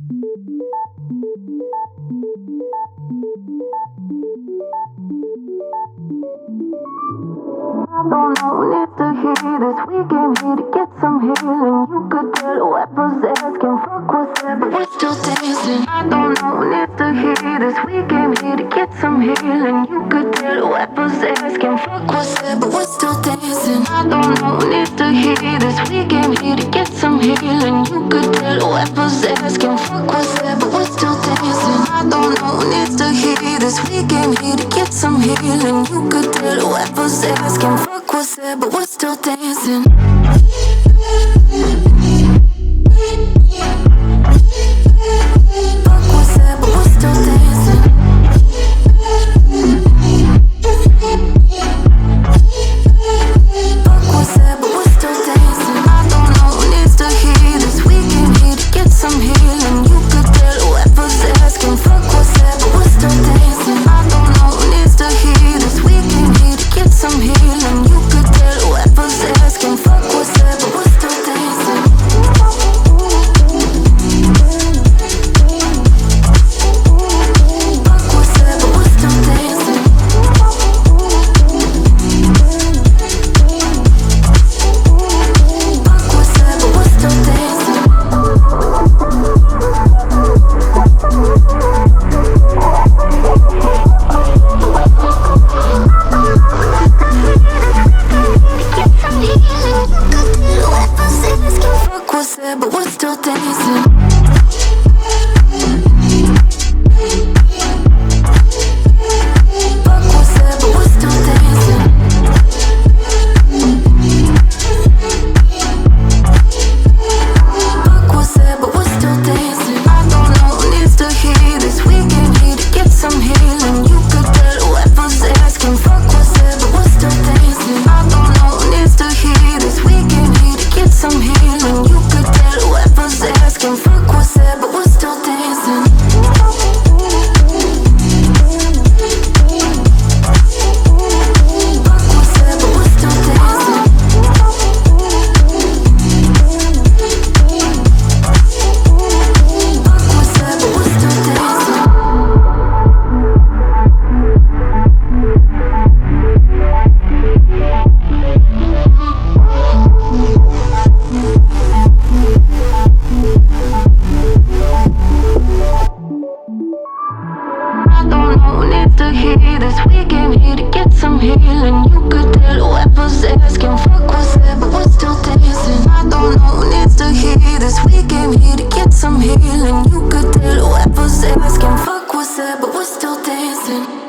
Don't know when it's to hear this. We came here to get some healing. You could tell what possessed can fuck what's there, but we're still dancing. I don't know when it's to hear this. We came here to get some healing. You could tell what possessed can fuck what's there, but we're still dancing. I don't know when it's to hear this. We came here to get some healing. You could tell what possessed can fuck what's there, but we're still dancing. I don't know when it's to hear this. We came here to get some healing. You could tell what possessed can fuck what's there, but we're still dancing. Fuck what's there, but we're still dancing. Fuck what's there, but we're still dancing. I don't know when it's to hear this. We came here to get some healing. You could tell what possessed can fuck what's there, but we're still dancing. I don't know when it's to hear this. We came here to get some healing. You could tell what possessed can fuck what's there, but we're still dancing. Fuck what's there, but we're still dancing. Fuck what's there, but we're still dancing. Fuck what's there, but we're still dancing. Fuck what's there, but we're still dancing. Fuck what's there, but we're still dancing. I don't know when it's to hear this. We came here to get some healing. You could tell what possessed can fuck what's there, but we're still dancing. I don't know when it's to hear this. We came here to get some healing. You could tell what possessed can fuck what's there, but we're still dancing. Fuck what's there, but we're still dancing. Fuck what's there, but we're still dancing. I don't know when it's to hear this. We came here to get some healing. You could tell what possessed can fuck what's there, but we're still dancing. I don't know when it's to hear this. We came here to get some healing. You could tell what possessed can fuck what's there, but we're still dancing.